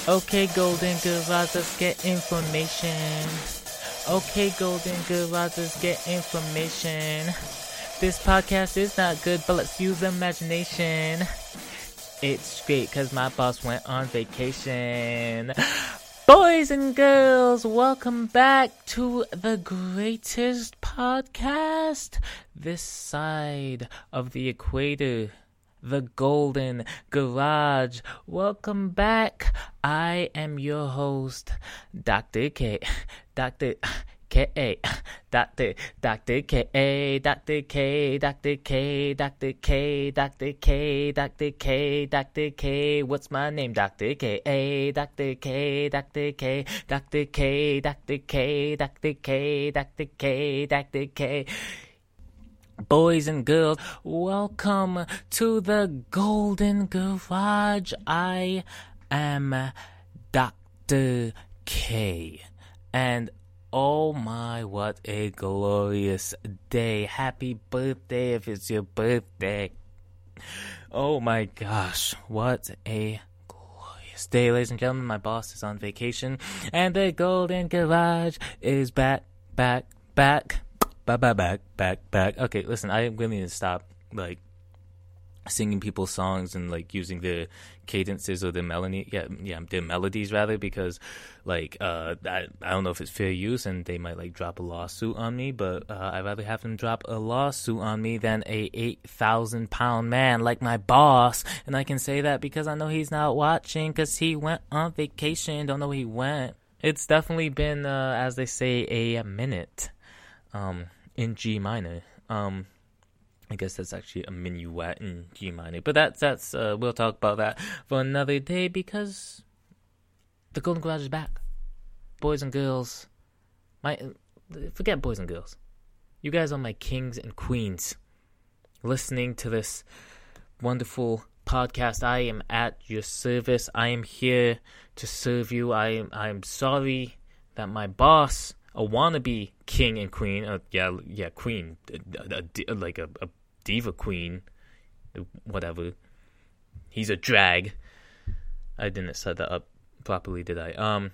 Okay, Golden Garage, let's get information. Okay, Golden Garage, let's get information. This podcast is not good, but let's use imagination. It's great because my boss went on vacation. Boys and girls, welcome back to the greatest podcast this side of the equator. The Golden Garage. Welcome back. I am your host, Dr. K. Dr. K. Dr. K. Dr. K. Dr. K. Dr. K. Dr. K. Dr. K. Dr. K. What's my name? Dr. K. Dr. K. Dr. K. Dr. K. Dr. K. Dr. K. Dr. K. Dr. K. Boys and girls, welcome to the Golden Garage. I am Dr. K. And oh my, what a glorious day. Happy birthday if it's your birthday. Oh my gosh, what a glorious day. Ladies and gentlemen, my boss is on vacation. And the Golden Garage is back. Back. Okay, listen, I really need to stop, singing people's songs and, using the cadences or the melody, the melodies, rather, because, I don't know if it's fair use, and they might, drop a lawsuit on me, but I'd rather have them drop a lawsuit on me than a 8,000-pound man like my boss, and I can say that because I know he's not watching, because he went on vacation, don't know where he went. It's definitely been, as they say, a minute. In G minor. I guess that's actually a minuet in G minor. But that's we'll talk about that for another day because the Golden Garage is back. Boys and girls. Forget boys and girls. You guys are my kings and queens. Listening to this wonderful podcast. I am at your service. I am here to serve you. I'm sorry that my boss, a wannabe king and queen, queen, a diva queen, whatever. He's a drag. I didn't set that up properly, did I?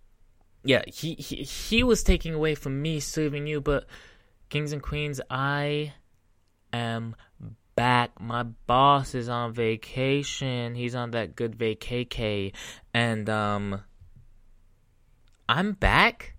He was taking away from me serving you, but kings and queens, I am back. My boss is on vacation. He's on that good vacay, and I'm back.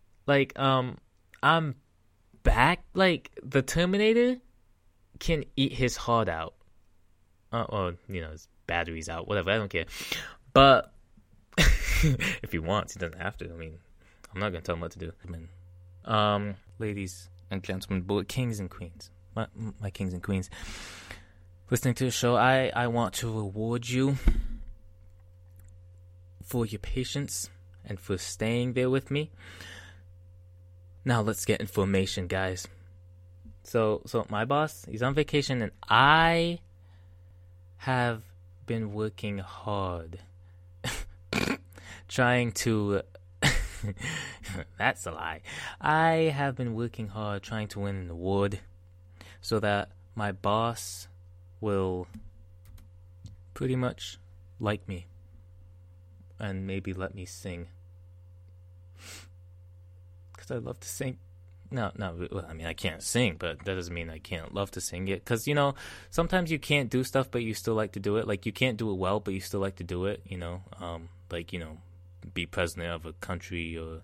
I'm back. The Terminator can eat his heart out. Or, his battery's out. Whatever, I don't care. But, if he wants, he doesn't have to. I mean, I'm not going to tell him what to do. Ladies and gentlemen, kings and queens. My kings and queens. Listening to the show, I want to reward you for your patience and for staying there with me. Now let's get information, guys. So my boss, he's on vacation, and I have been working hard trying to that's a lie. I have been working hard trying to win an award so that my boss will pretty much like me and maybe let me sing. I love to sing. No, I mean, I can't sing, but that doesn't mean I can't love to sing it. Because, sometimes you can't do stuff, but you still like to do it. You can't do it well, but you still like to do it, be president of a country or,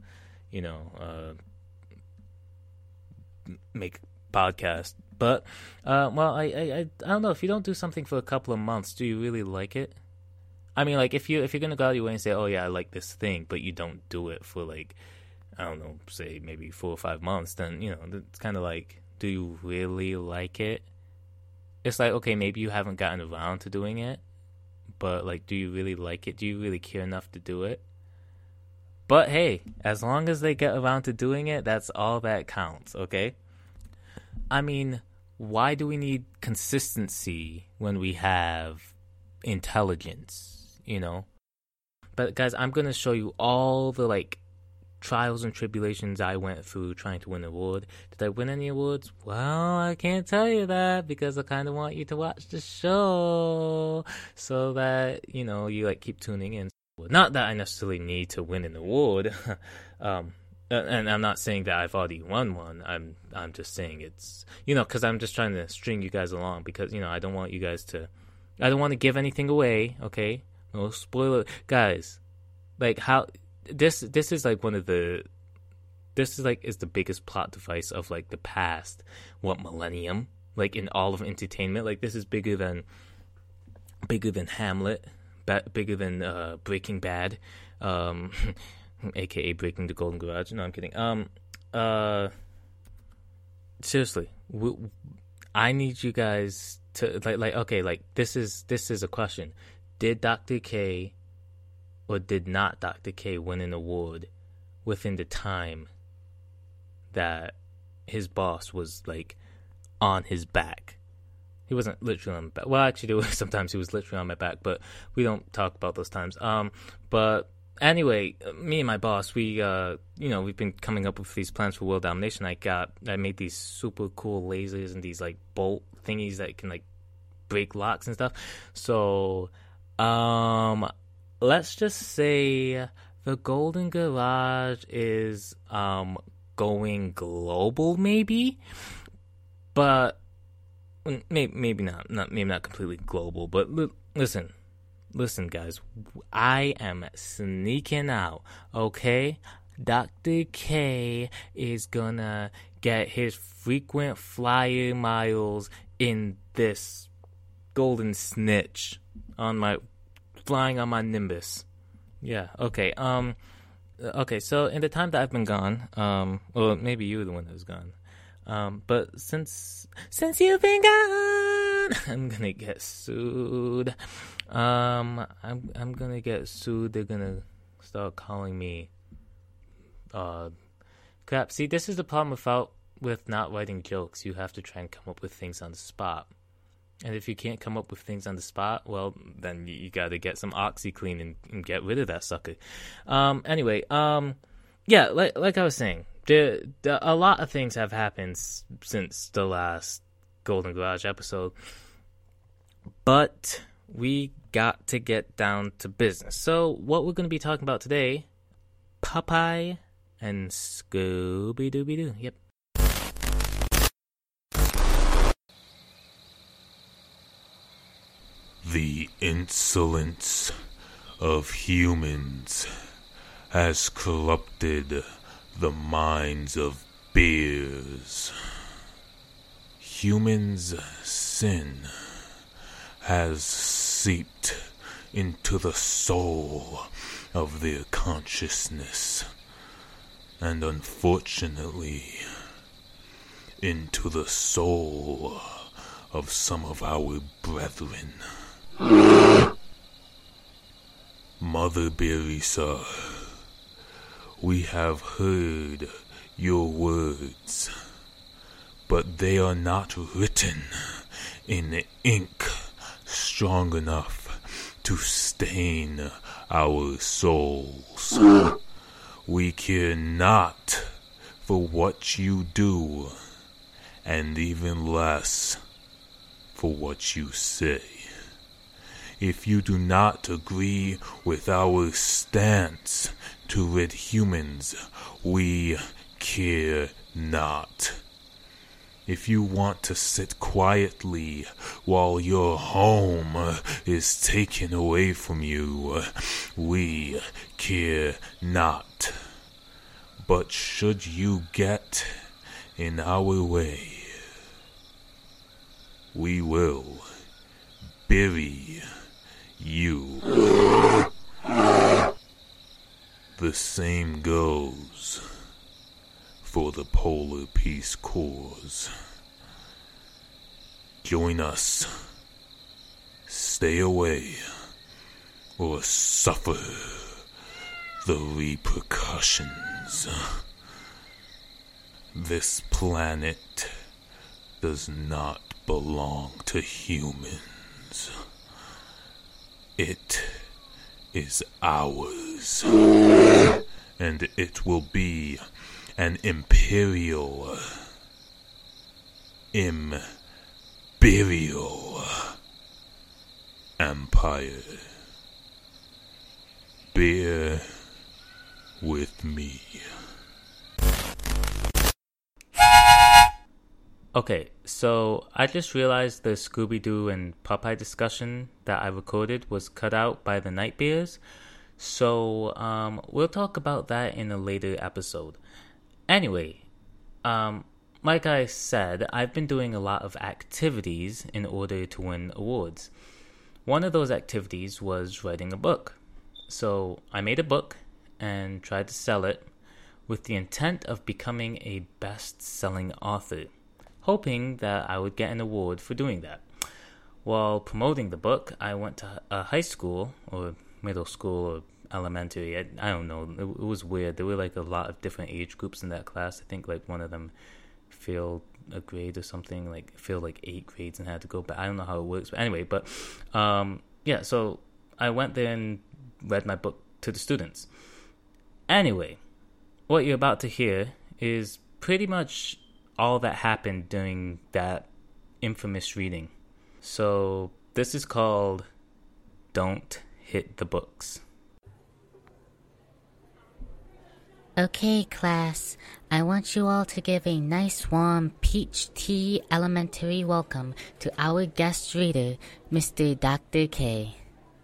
make a podcast. But, I don't know. If you don't do something for a couple of months, do you really like it? I mean, if you're going to go out your way and say, oh, yeah, I like this thing, but you don't do it for, I don't know, say maybe 4 or 5 months, then, it's kind of do you really like it? It's okay, maybe you haven't gotten around to doing it, but, do you really like it? Do you really care enough to do it? But, hey, as long as they get around to doing it, that's all that counts, okay? I mean, why do we need consistency when we have intelligence, But, guys, I'm going to show you all the, trials and tribulations I went through trying to win an award. Did I win any awards? Well, I can't tell you that because I kind of want you to watch the show so that, you know, you like keep tuning in. Not that I necessarily need to win an award, and I'm not saying that I've already won one. I'm just saying it's, because I'm just trying to string you guys along, because I don't want to give anything away. Okay, no spoiler, guys. Like how this is like is the biggest plot device of like the past millennium, like in all of entertainment. Like this is bigger than Hamlet. Bigger than Breaking Bad, aka Breaking the Golden Garage. No, I'm kidding. Seriously, I need you guys to like this is a question. Did Dr. K or did not Dr. K win an award within the time that his boss was like on his back? He wasn't literally on my back. Well, actually, sometimes he was literally on my back, but we don't talk about those times. But anyway, me and my boss, we've been coming up with these plans for world domination. I made these super cool lasers and these like bolt thingies that can like break locks and stuff. So, let's just say the Golden Garage is going global, maybe, but. Maybe not completely global, but listen, guys, I am sneaking out, okay? Dr. K is gonna get his frequent flyer miles in this golden snitch flying on my Nimbus. Yeah, okay, okay, so in the time that I've been gone, or maybe you were the one that was gone, but since you've been gone, I'm gonna get sued. I'm gonna get sued. They're gonna start calling me crap. See, this is the problem with not writing jokes. You have to try and come up with things on the spot. And if you can't come up with things on the spot, well, then you gotta get some OxyClean and get rid of that sucker. Anyway, yeah, like I was saying, a lot of things have happened since the last Golden Garage episode, but we got to get down to business. So what we're going to be talking about today, Popeye and Scooby-Dooby-Doo. Yep. The insolence of humans has corrupted the minds of bears. Humans' sin has seeped into the soul of their consciousness, and unfortunately, into the soul of some of our brethren. Mother Berisa, we have heard your words, but they are not written in ink strong enough to stain our souls. We care not for what you do, and even less for what you say. If you do not agree with our stance to rid humans, we care not. If you want to sit quietly while your home is taken away from you, we care not. But should you get in our way, we will bury you. The same goes for the Polar Peace Corps. Join us. Stay away or suffer the repercussions. This planet does not belong to humans. It is ours, and it will be an imperial empire. beer with me. Okay, so I just realized the Scooby-Doo and Popeye discussion that I recorded was cut out by the Night Bears. So we'll talk about that in a later episode. Anyway, like I said, I've been doing a lot of activities in order to win awards. One of those activities was writing a book. So I made a book and tried to sell it with the intent of becoming a best-selling author, hoping that I would get an award for doing that. While promoting the book, I went to a high school, or middle school, or elementary. I don't know. It was weird. There were like a lot of different age groups in that class. I think like one of them failed a grade or something, like failed like 8 grades and had to go back. I don't know how it works, but anyway. But yeah, so I went there and read my book to the students. Anyway, what you're about to hear is pretty much all that happened during that infamous reading. So this is called Don't Hit the Books. Okay, class, I want you all to give a nice warm peach tea elementary welcome to our guest reader, Mr. Dr. K.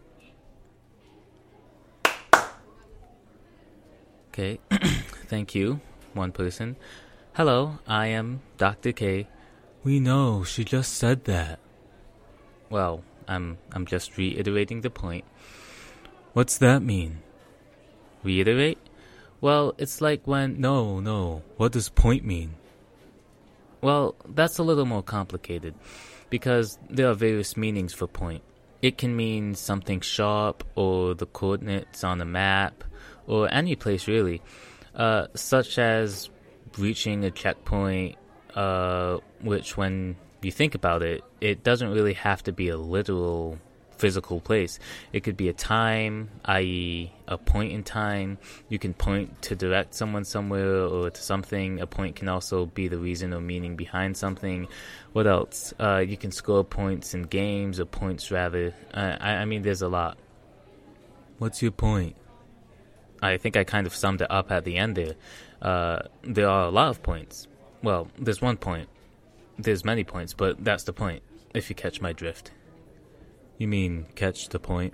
Okay, thank you, one person. Hello, I am Dr. K. We know, she just said that. Well, I'm just reiterating the point. What's that mean? Reiterate? Well, it's like when... No, what does point mean? Well, that's a little more complicated, because there are various meanings for point. It can mean something sharp, or the coordinates on a map, or any place really, such as reaching a checkpoint, which when you think about it, it doesn't really have to be a literal physical place. It could be a time, i.e. a point in time. You can point to direct someone somewhere or to something. A point can also be the reason or meaning behind something. What else? You can score points in games, or points rather. I mean, there's a lot. What's your point? I think I kind of summed it up at the end there. There are a lot of points. Well, there's one point. There's many points, but that's the point, if you catch my drift. You mean catch the point?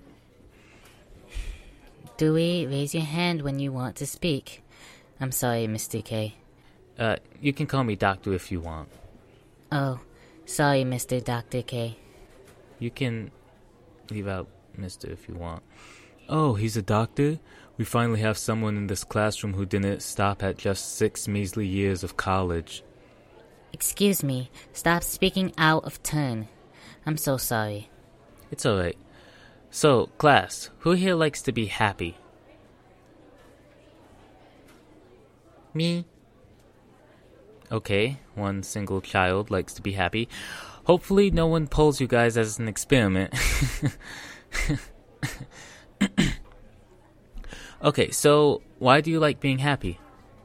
Dewey, raise your hand when you want to speak. I'm sorry, Mr. K. You can call me Doctor if you want. Oh, sorry, Mr. Dr. K. You can leave out Mr. if you want. Oh, he's a doctor? We finally have someone in this classroom who didn't stop at just 6 measly years of college. Excuse me, stop speaking out of turn. I'm so sorry. It's alright. So, class, who here likes to be happy? Me. Okay, one single child likes to be happy. Hopefully no one pulls you guys as an experiment. Okay, so why do you like being happy?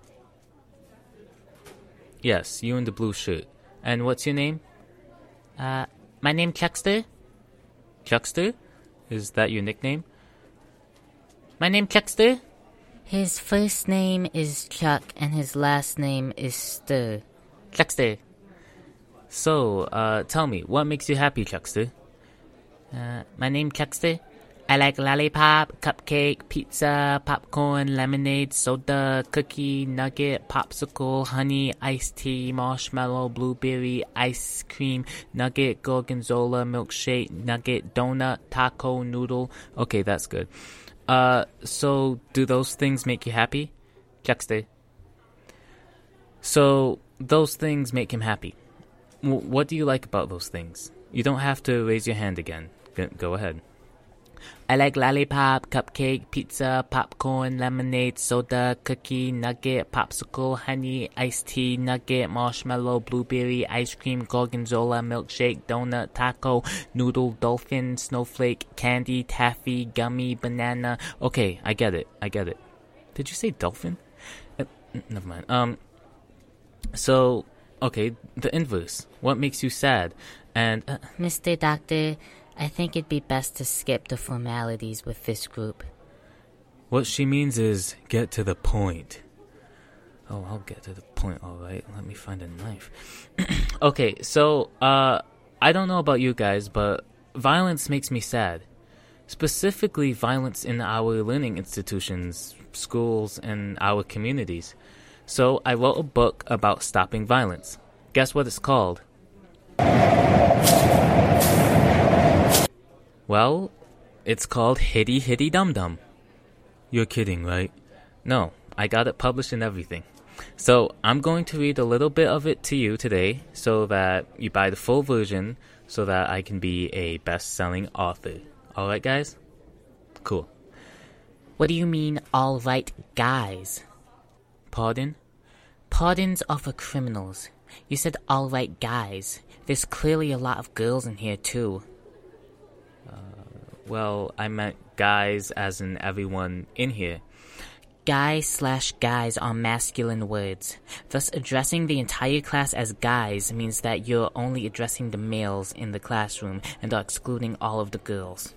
Yes, you in the blue shirt. And what's your name? My name Chuckster. Chuckster? Is that your nickname? My name Chuckster. His first name is Chuck and his last name is Stir. Chuckster. So, tell me, what makes you happy, Chuckster? My name Chuckster. I like lollipop, cupcake, pizza, popcorn, lemonade, soda, cookie, nugget, popsicle, honey, iced tea, marshmallow, blueberry, ice cream, nugget, gorgonzola, milkshake, nugget, donut, taco, noodle. Okay, that's good. So do those things make you happy? Chuckster. So those things make him happy. What do you like about those things? You don't have to raise your hand again. Go ahead. I like lollipop, cupcake, pizza, popcorn, lemonade, soda, cookie, nugget, popsicle, honey, iced tea, nugget, marshmallow, blueberry, ice cream, gorgonzola, milkshake, donut, taco, noodle, dolphin, snowflake, candy, taffy, gummy, banana. Okay, I get it. Did you say dolphin? Never mind. So, okay, the inverse. What makes you sad? And, Mr. Doctor, I think it'd be best to skip the formalities with this group. What she means is get to the point. Oh, I'll get to the point, alright. Let me find a knife. Okay, so, I don't know about you guys, but violence makes me sad. Specifically, violence in our learning institutions, schools, and our communities. So, I wrote a book about stopping violence. Guess what it's called? Well, it's called Hitty Hitty Dum Dum. You're kidding, right? No, I got it published and everything. So, I'm going to read a little bit of it to you today so that you buy the full version so that I can be a best-selling author. Alright, guys? Cool. What do you mean, alright, guys? Pardon? Pardons are for criminals. You said alright, guys. There's clearly a lot of girls in here, too. Well, I meant guys as in everyone in here. Guy/guys are masculine words. Thus, addressing the entire class as guys means that you're only addressing the males in the classroom and are excluding all of the girls.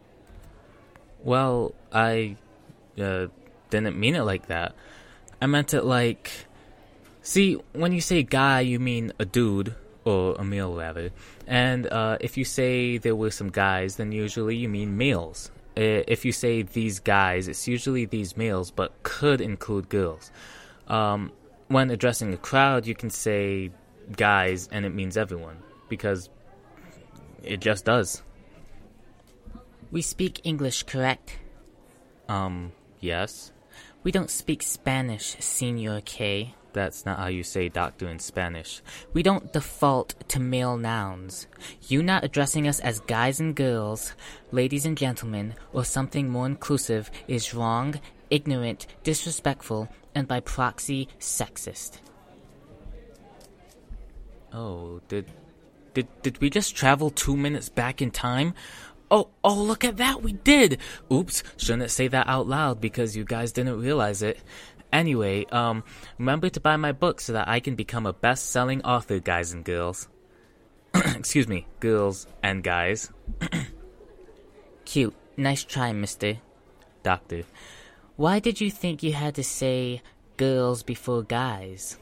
Well, I didn't mean it like that. I meant it like... See, when you say guy, you mean a dude, or a male rather. And if you say there were some guys, then usually you mean males. If you say these guys, it's usually these males, but could include girls. When addressing a crowd, you can say guys, and it means everyone, because it just does. We speak English, correct? Yes. We don't speak Spanish, Senor K. That's not how you say doctor in Spanish. We don't default to male nouns. You not addressing us as guys and girls, ladies and gentlemen, or something more inclusive is wrong, ignorant, disrespectful, and by proxy, sexist. Oh, did we just travel 2 minutes back in time? Oh, look at that, we did! Oops, shouldn't say that out loud because you guys didn't realize it. Anyway, remember to buy my book so that I can become a best-selling author, guys and girls. Excuse me, girls and guys. Cute. Nice try, mister. Doctor. Why did you think you had to say girls before guys?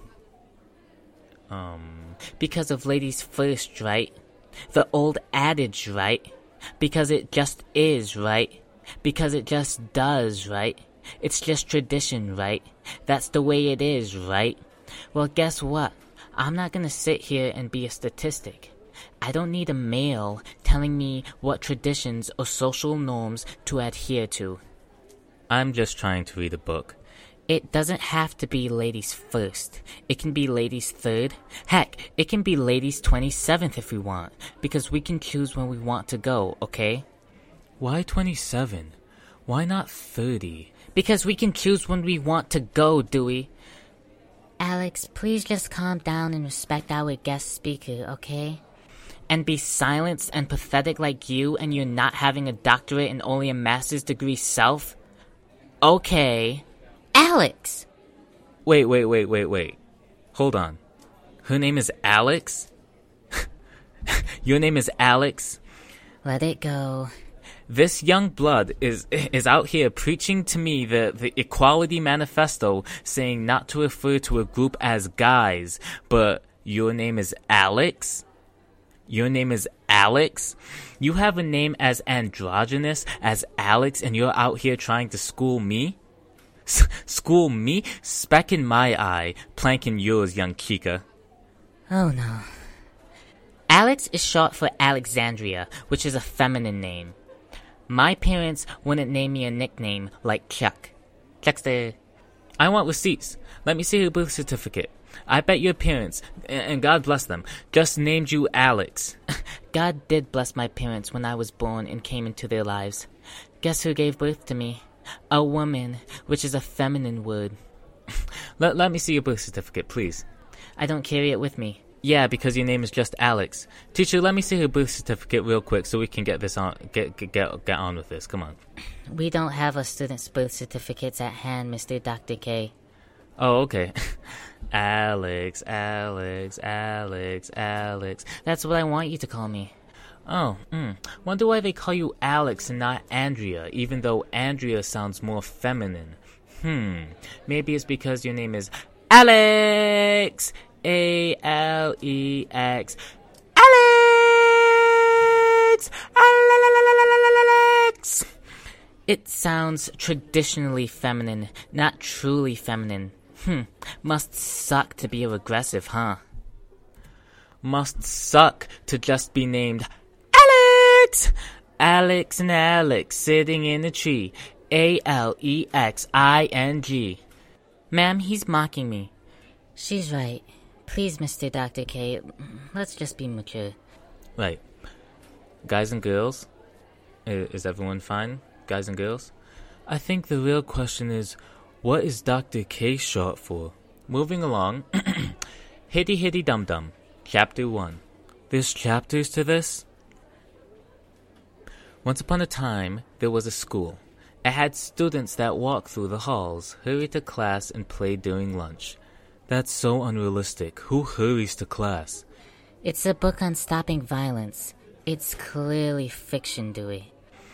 Because of ladies first, right? The old adage, right? Because it just is, right? Because it just does, right? It's just tradition, right? That's the way it is, right? Well, guess what? I'm not gonna sit here and be a statistic. I don't need a male telling me what traditions or social norms to adhere to. I'm just trying to read a book. It doesn't have to be ladies first. It can be ladies third. Heck, it can be ladies 27th if we want, because we can choose when we want to go, okay? Why 27? Why not 30? Because we can choose when we want to go, Dewey. Alex, please just calm down and respect our guest speaker, okay? And be silenced and pathetic like you and you're not having a doctorate and only a master's degree self? Okay. Alex! Wait. Hold on. Her name is Alex? Your name is Alex? Let it go. This young blood is out here preaching to me the Equality Manifesto, saying not to refer to a group as guys, but your name is Alex? Your name is Alex? You have a name as androgynous as Alex, and you're out here trying to school me? School me? Speck in my eye, plank in yours, young Kika. Oh no. Alex is short for Alexandria, which is a feminine name. My parents wouldn't name me a nickname like Chuck. Chuckster. I want receipts. Let me see your birth certificate. I bet your parents, and God bless them, just named you Alex. God did bless my parents when I was born and came into their lives. Guess who gave birth to me? A woman, which is a feminine word. Let me see your birth certificate, please. I don't carry it with me. Yeah, because your name is just Alex. Teacher, let me see her birth certificate real quick so we can get this on. Get on with this. Come on. We don't have a student's birth certificates at hand, Mr. Dr. K. Oh, okay. Alex. That's what I want you to call me. Oh, wonder why they call you Alex and not Andrea, even though Andrea sounds more feminine. Maybe it's because your name is Alex! A-L-E-X. Alex! Alex! It sounds traditionally feminine, not truly feminine. Must suck to be aggressive, huh? Must suck to just be named Alex! Alex and Alex sitting in a tree. A-L-E-X-I-N-G. Ma'am, he's mocking me. She's right. Please, Mr. Dr. K, let's just be mature. Right. Guys and girls? Is everyone fine? Guys and girls? I think the real question is, what is Dr. K short for? Moving along. Hitty Hitty Dum Dum. Chapter 1. There's chapters to this? Once upon a time, there was a school. It had students that walked through the halls, hurried to class, and played during lunch. That's so unrealistic. Who hurries to class? It's a book on stopping violence. It's clearly fiction, Dewey.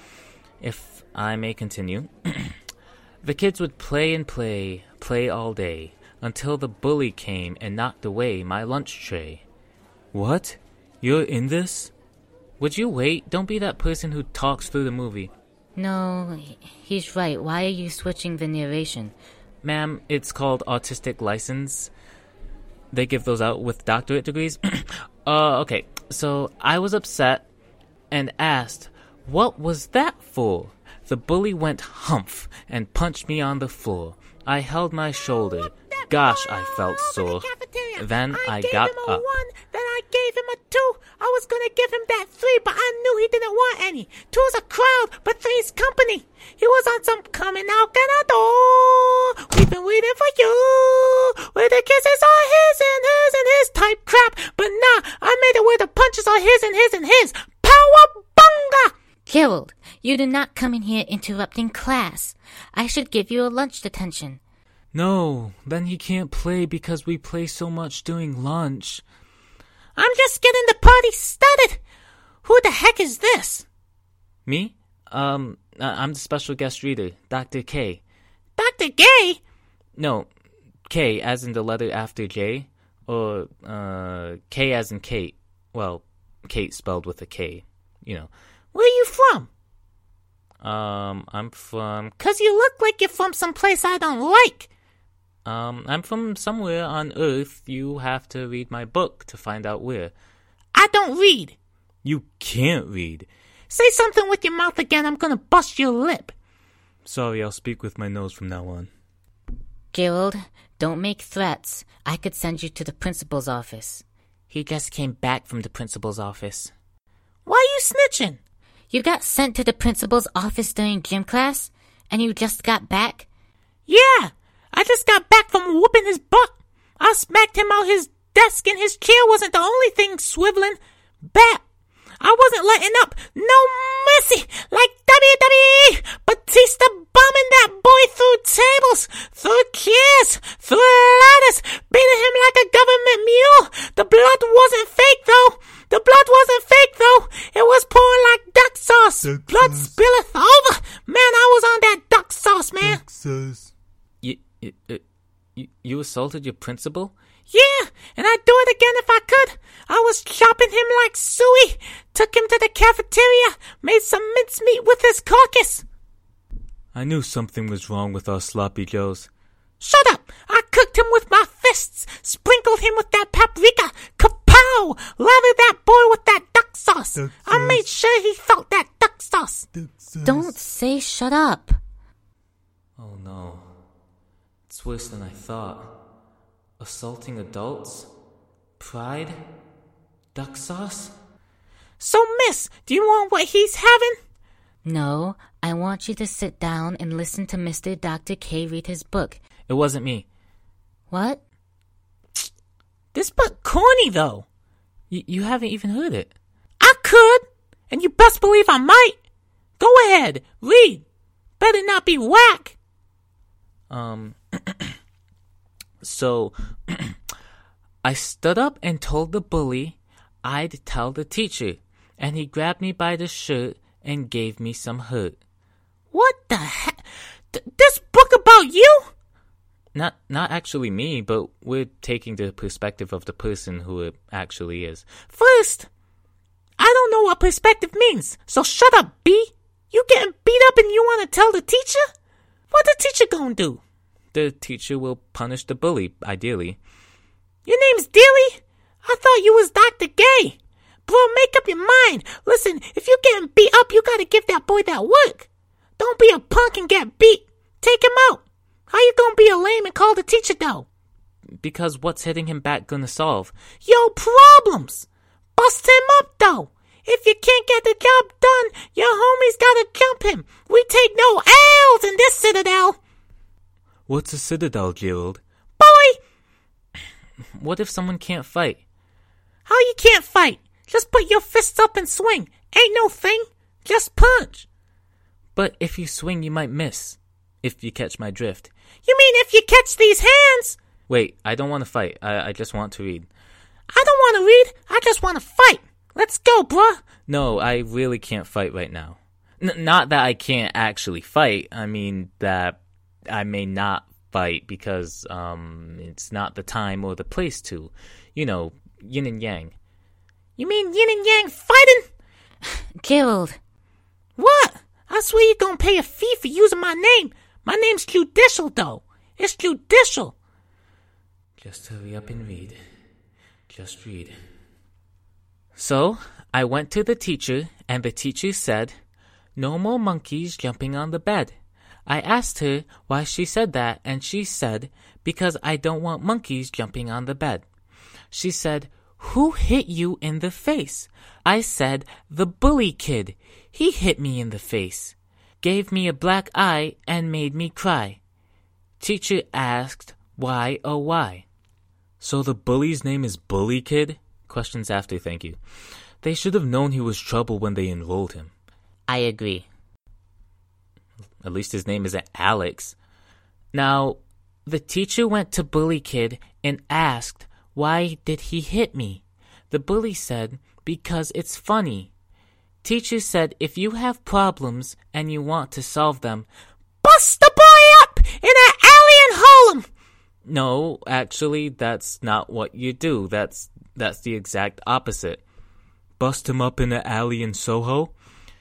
If I may continue. The kids would play and play all day, until the bully came and knocked away my lunch tray. What? You're in this? Would you wait? Don't be that person who talks through the movie. No, he's right. Why are you switching the narration? Ma'am, it's called autistic license. They give those out with doctorate degrees. Okay, so I was upset and asked, what was that for? The bully went humph and punched me on the floor. I held my shoulder. Gosh, I felt sore. Then I got up. Then I gave him a 2. I was gonna give him that 3, but I knew he didn't want any. 2's a crowd, but 3's company. He was on some coming out door. We've been waiting for you. Where the kisses are his and hers and his type crap. But nah, I made it where the punches are his and his and his. Power-bunga! Gerald, you do not come in here interrupting class. I should give you a lunch detention. No, then he can't play because we play so much during lunch. I'm just getting the party started. Who the heck is this? Me? I'm the special guest reader, Dr. K. Dr. Gay? No, K as in the letter after J, or K as in Kate. Well, Kate spelled with a K, you know. Where are you from? I'm from... 'Cause you look like you're from someplace I don't like. I'm from somewhere on Earth. You have to read my book to find out where. I don't read. You can't read. Say something with your mouth again, I'm gonna bust your lip. Sorry, I'll speak with my nose from now on. Gerald, don't make threats. I could send you to the principal's office. He just came back from the principal's office. Why are you snitching? You got sent to the principal's office during gym class? And you just got back? Yeah, I just got back from whooping his butt. I smacked him out his desk and his chair wasn't the only thing swiveling. Bat. I wasn't letting up. No mercy. Like WWE. Batista bombing that boy through tables, through chairs, through ladders, beating him like a government mule. The blood wasn't fake though. The blood wasn't fake though. It was pouring like duck sauce. Blood spilleth over. Man, I was on that duck sauce, man. Duck sauce. You assaulted your principal? Yeah, and I'd do it again if I could. I was chopping him like suey. Took him to the cafeteria. Made some mincemeat with his carcass. I knew something was wrong with our sloppy joes. Shut up! I cooked him with my fists. Sprinkled him with that paprika. Kapow! Lathered that boy with that duck sauce. I made sure he felt that duck sauce. Don't say shut up. Oh no. It's worse than I thought. Assaulting adults? Pride? Duck sauce? So, miss, do you want what he's having? No, I want you to sit down and listen to Mr. Dr. K read his book. It wasn't me. What? This book corny, though. You haven't even heard it. I could, and you best believe I might. Go ahead, read. Better not be whack. So, I stood up and told the bully I'd tell the teacher, and he grabbed me by the shirt and gave me some hurt. What the heck? This book about you? Not actually me, but we're taking the perspective of the person who it actually is. First, I don't know what perspective means, so shut up, B. You getting beat up and you want to tell the teacher? What the teacher gonna do? The teacher will punish the bully, ideally. Your name's Dilly? I thought you was Dr. Gay. Bro, make up your mind. Listen, if you're getting beat up, you gotta give that boy that work. Don't be a punk and get beat. Take him out. How you gonna be a lame and call the teacher, though? Because what's hitting him back gonna solve? Yo, problems. Bust him up, though. If you can't get the job done, your homies gotta jump him. We take no L's in this Citadel. What's a Citadel, Gerald? Boy! What if someone can't fight? How you can't fight? Just put your fists up and swing. Ain't no thing. Just punch. But if you swing, you might miss. If you catch my drift. You mean if you catch these hands? Wait, I don't want to fight. I just want to read. I don't want to read. I just want to fight. Let's go, bruh. No, I really can't fight right now. Not that I can't actually fight. I mean that I may not fight because it's not the time or the place to. You know, yin and yang. You mean yin and yang fighting? Gerald. What? I swear you're gonna pay a fee for using my name. My name's Judicial, though. It's Judicial. Just hurry up and read. Just read. So, I went to the teacher, and the teacher said, "No more monkeys jumping on the bed." I asked her why she said that, and she said, "Because I don't want monkeys jumping on the bed." She said, "Who hit you in the face?" I said, "The bully kid. He hit me in the face. Gave me a black eye and made me cry." Teacher asked, "Why, oh why?" So the bully's name is Bully Kid? Questions after, thank you. They should have known he was trouble when they enrolled him. I agree. At least his name isn't Alex. Now, the teacher went to Bully Kid and asked, "Why did he hit me?" The bully said, "Because it's funny." Teacher said, "If you have problems and you want to solve them, bust the boy up in an alley and haul him." No, actually, that's not what you do. That's the exact opposite. Bust him up in an alley in Soho?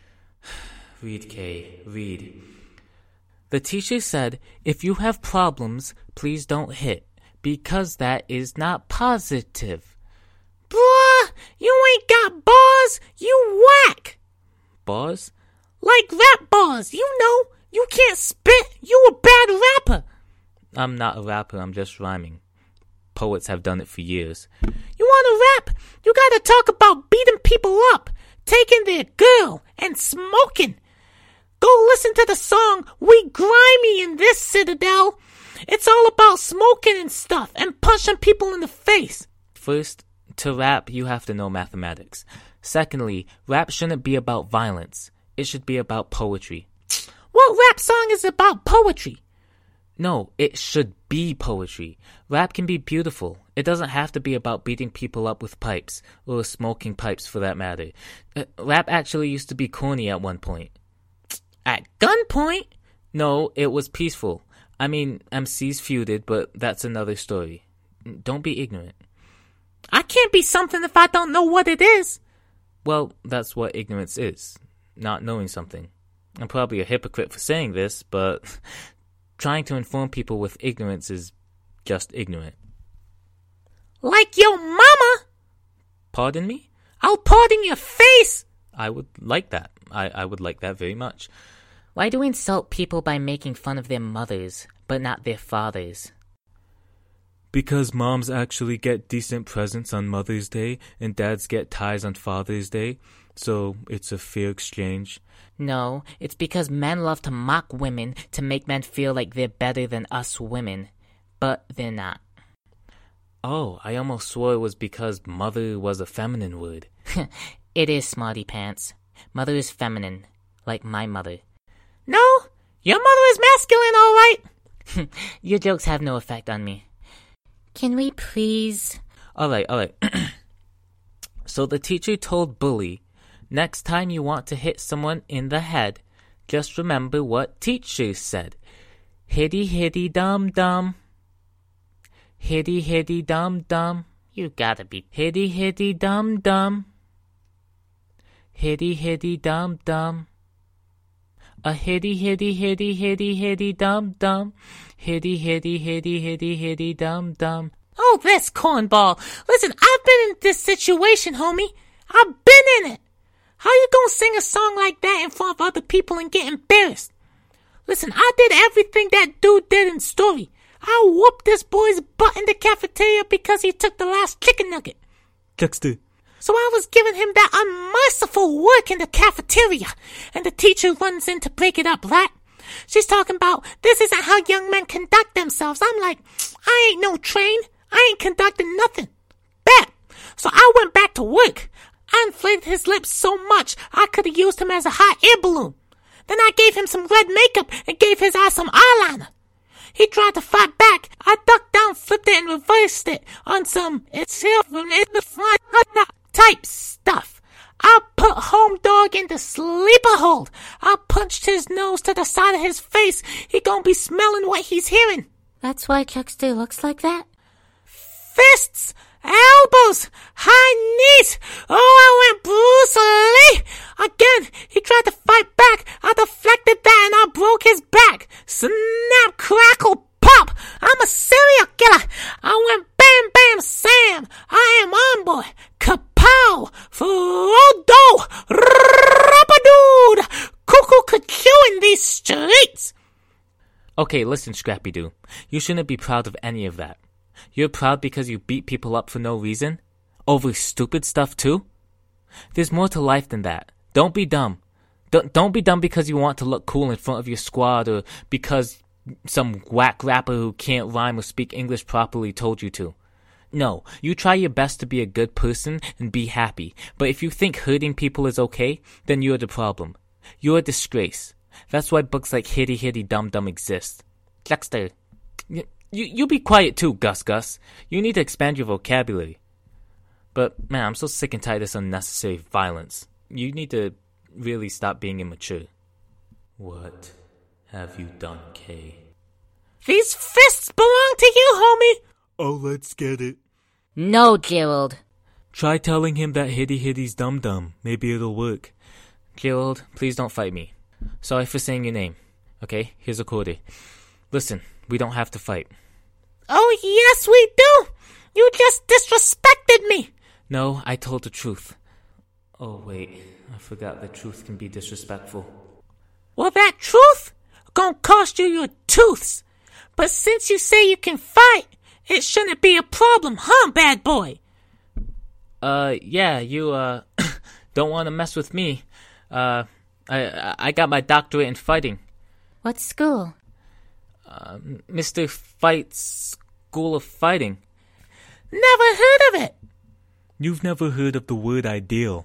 Read, Kay, read. The teacher said, "If you have problems, please don't hit, because that is not positive." Bruh, you ain't got bars, you whack. Bars? Like rap bars, you know. You can't spit, you a bad rapper. I'm not a rapper, I'm just rhyming. Poets have done it for years. You wanna rap? You gotta talk about beating people up, taking their girl, and smoking. Go listen to the song We Grimy in this Citadel. It's all about smoking and stuff and punching people in the face. First, to rap, you have to know mathematics. Secondly, rap shouldn't be about violence. It should be about poetry. What rap song is about poetry? No, it should be poetry. Rap can be beautiful. It doesn't have to be about beating people up with pipes, or smoking pipes for that matter. Rap actually used to be corny at one point. At gunpoint? No, it was peaceful. I mean, MCs feuded, but that's another story. Don't be ignorant. I can't be something if I don't know what it is. Well, that's what ignorance is. Not knowing something. I'm probably a hypocrite for saying this, but trying to inform people with ignorance is just ignorant. Like your mama? Pardon me? I'll pardon your face. I would like that. I would like that very much. Why do we insult people by making fun of their mothers, but not their fathers? Because moms actually get decent presents on Mother's Day and dads get ties on Father's Day, so it's a fair exchange. No, it's because men love to mock women to make men feel like they're better than us women, but they're not. Oh, I almost swore it was because mother was a feminine word. It is, smarty pants. Mother is feminine, like my mother. No, your mother is masculine, all right. Your jokes have no effect on me. Can we please? All right. So the teacher told Bully, Next time you want to hit someone in the head, just remember what teacher said. Hitty hitty dum dum. Hitty hitty dum dum. You gotta be. Hitty hitty dum dum. Hitty hitty dum dum. A hitty hitty hitty hitty hitty dum dum. Hitty hitty hitty hitty hitty dum dum. Oh, this cornball. Listen, I've been in this situation, homie. I've been in it. How you gonna sing a song like that in front of other people and get embarrassed? Listen, I did everything that dude did in story. I whooped this boy's butt in the cafeteria because he took the last chicken nugget. Chuckster. So I was giving him that unmerciful work in the cafeteria, and the teacher runs in to break it up, right? She's talking about, this isn't how young men conduct themselves. I'm like, I ain't no train. I ain't conducting nothing. Bet. So I went back to work. I inflated his lips so much, I could have used him as a hot air balloon. Then I gave him some red makeup and gave his eyes some eyeliner. He tried to fight back. I ducked down, flipped it, and reversed it on some it's here from in the front type stuff. I put home dog in the sleeper hold. I punched his nose to the side of his face. He gonna be smelling what he's hearing. That's why Chuckster looks like that? Fists, elbows, high knees. Oh, I went Bruce Lee. Again, he tried to fight back. I deflected that and I broke his back. Snap, crackle, pop. I'm a serial killer. I went bam, bam, Sam. I am on board. Kapow, Frodo, Rapadude, cuckoo cuckoo in these streets. Okay, listen, Scrappy-Doo. You shouldn't be proud of any of that. You're proud because you beat people up for no reason? Over stupid stuff, too? There's more to life than that. Don't be dumb. Don't be dumb because you want to look cool in front of your squad or because some whack rapper who can't rhyme or speak English properly told you to. No, you try your best to be a good person and be happy. But if you think hurting people is okay, then you're the problem. You're a disgrace. That's why books like Hitty Hitty Dum Dum exist. Chuckster. You be quiet too, Gus Gus. You need to expand your vocabulary. But, man, I'm so sick and tired of this unnecessary violence. You need to really stop being immature. What have you done, Kay? These fists belong to you, homie. Oh, let's get it. No, Gerald. Try telling him that Hitty Hitty's dum-dum. Maybe it'll work. Gerald, please don't fight me. Sorry for saying your name. Okay, here's a quarter. Listen, we don't have to fight. Oh, yes, we do. You just disrespected me. No, I told the truth. Oh, wait. I forgot that truth can be disrespectful. Well, that truth gonna cost you your tooths. But since you say you can fight, it shouldn't be a problem, huh, bad boy? Yeah, you, don't want to mess with me. I got my doctorate in fighting. What school? Mr. Fight's School of Fighting. Never heard of it. You've never heard of the word ideal.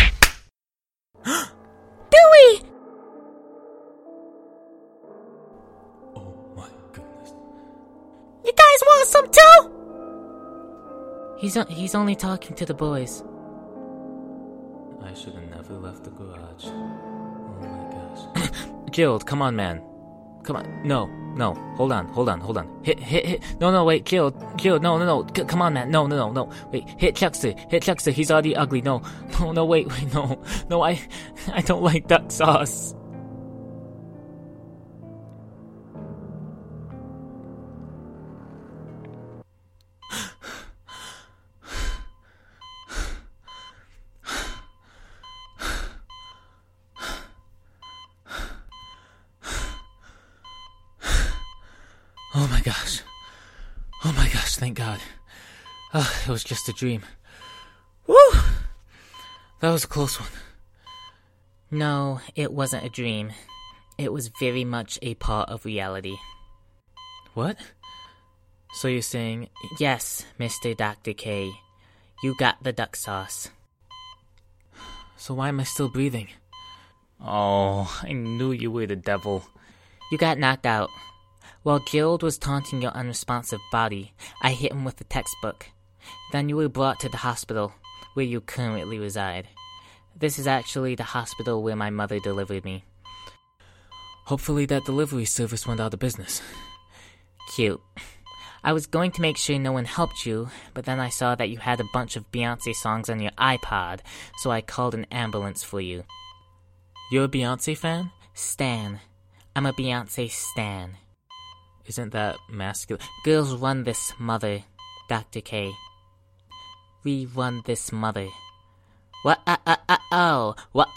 Dewey! Oh my goodness. You guys want some too? He's only talking to the boys. I should have never left the garage. Oh my gosh. Gerald, come on, man. Come on. No. Hold on. Hit. No, wait, Gerald, no. Come on, man. No. Wait, hit Chuckster. He's already ugly. No, wait, no. I don't like duck sauce. Oh my gosh, thank God. It was just a dream. Woo! That was a close one. No, it wasn't a dream. It was very much a part of reality. What? So you're saying... Yes, Mr. Dr. K. You got the duck sauce. So why am I still breathing? Oh, I knew you were the devil. You got knocked out. While Gerald was taunting your unresponsive body, I hit him with the textbook. Then you were brought to the hospital, where you currently reside. This is actually the hospital where my mother delivered me. Hopefully that delivery service went out of business. Cute. I was going to make sure no one helped you, but then I saw that you had a bunch of Beyonce songs on your iPod, so I called an ambulance for you. You're a Beyonce fan? Stan. I'm a Beyonce stan. Isn't that masculine? Girls run this mother, Dr. K. We run this mother. Oh.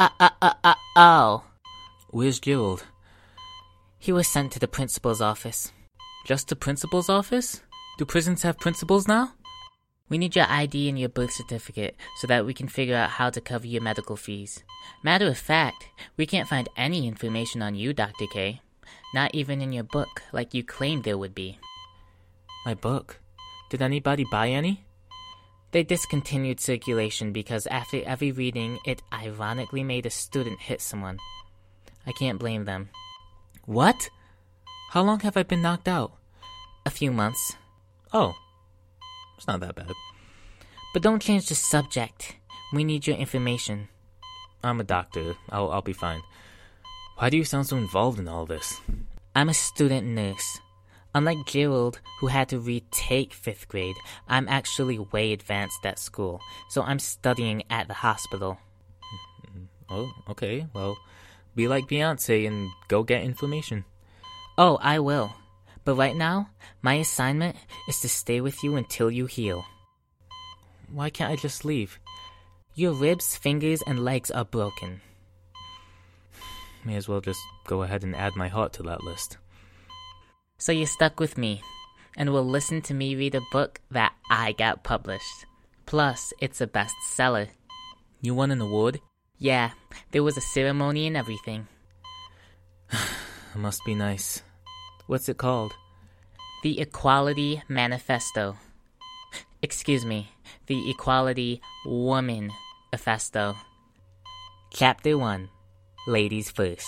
Where's Gerald? He was sent to the principal's office. Just the principal's office? Do prisons have principals now? We need your ID and your birth certificate so that we can figure out how to cover your medical fees. Matter of fact, we can't find any information on you, Dr. K. Not even in your book, like you claimed there would be. My book? Did anybody buy any? They discontinued circulation because after every reading, it ironically made a student hit someone. I can't blame them. What? How long have I been knocked out? A few months. Oh. It's not that bad. But don't change the subject. We need your information. I'm a doctor. I'll be fine. Why do you sound so involved in all this? I'm a student nurse. Unlike Gerald, who had to retake 5th grade, I'm actually way advanced at school, so I'm studying at the hospital. Oh, okay. Well, be like Beyonce and go get information. Oh, I will. But right now, my assignment is to stay with you until you heal. Why can't I just leave? Your ribs, fingers, and legs are broken. May as well just go ahead and add my heart to that list. So you're stuck with me, and will listen to me read a book that I got published. Plus, it's a bestseller. You won an award? Yeah, there was a ceremony and everything. It must be nice. What's it called? The Equality Manifesto. Excuse me, the Equality Woman Manifesto. Chapter 1. Ladies First.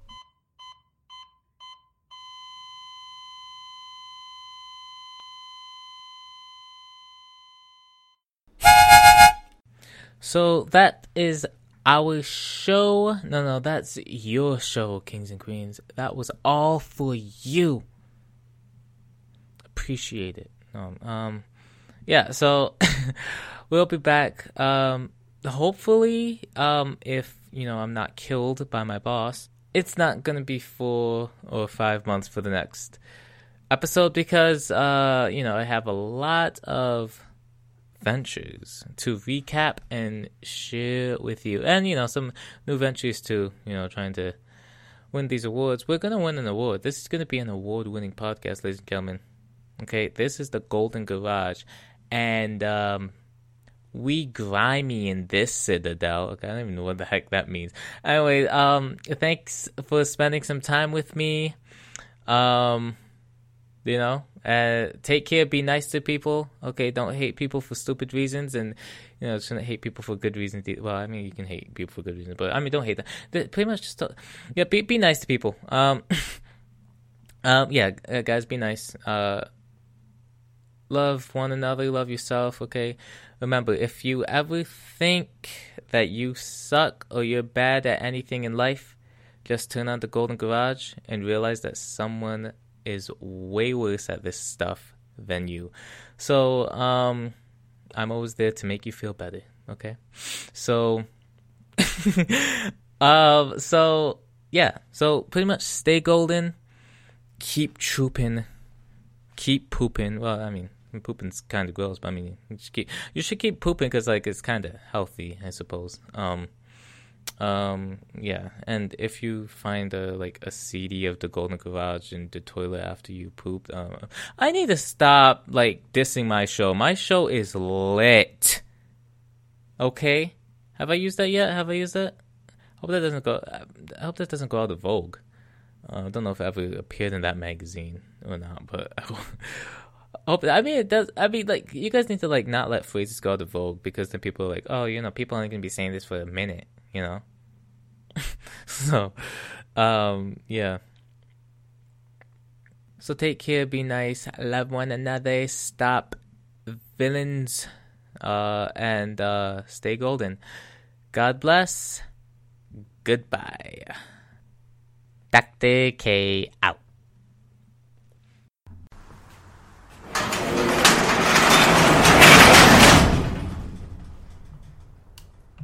So that is our show. No, that's your show, Kings and Queens. That was all for you. Appreciate it. Yeah, so we'll be back. Hopefully, if I'm not killed by my boss, it's not gonna be 4 or 5 months for the next episode because I have a lot of ventures to recap and share with you, and some new ventures too. Trying to win these awards. We're gonna win an award. This is gonna be an award-winning podcast, ladies and gentlemen. Okay, this is the Golden Garage, and we grimy in this citadel. Okay, I don't even know what the heck that means. Anyway, thanks for spending some time with me. Take care, be nice to people. Okay, don't hate people for stupid reasons, and shouldn't hate people for good reasons. Well, I mean, you can hate people for good reasons, but I mean, don't hate them. Pretty much just be nice to people. Guys, be nice. Love one another, love yourself. Okay, remember, if you ever think that you suck or you're bad at anything in life, just turn on the Golden Garage and realize that someone is way worse at this stuff than you. So I'm always there to make you feel better. Okay, so so pretty much stay golden, keep trooping, keep pooping. Well, I mean, pooping's kind of gross, but I mean, you should keep pooping because it's kind of healthy, I suppose. And if you find a CD of the Golden Garage in the toilet after you pooped, I need to stop dissing my show. My show is lit. Okay, have I used that yet? Have I used that? I hope that doesn't go out of vogue. I don't know if it ever appeared in that magazine or not, but I hope. I mean, it does. I mean, you guys need to not let phrases go out of vogue, because then people are like, oh, people aren't gonna be saying this for a minute. So, yeah. So take care, be nice, love one another, stop villains, and stay golden. God bless. Goodbye. Dr. K out.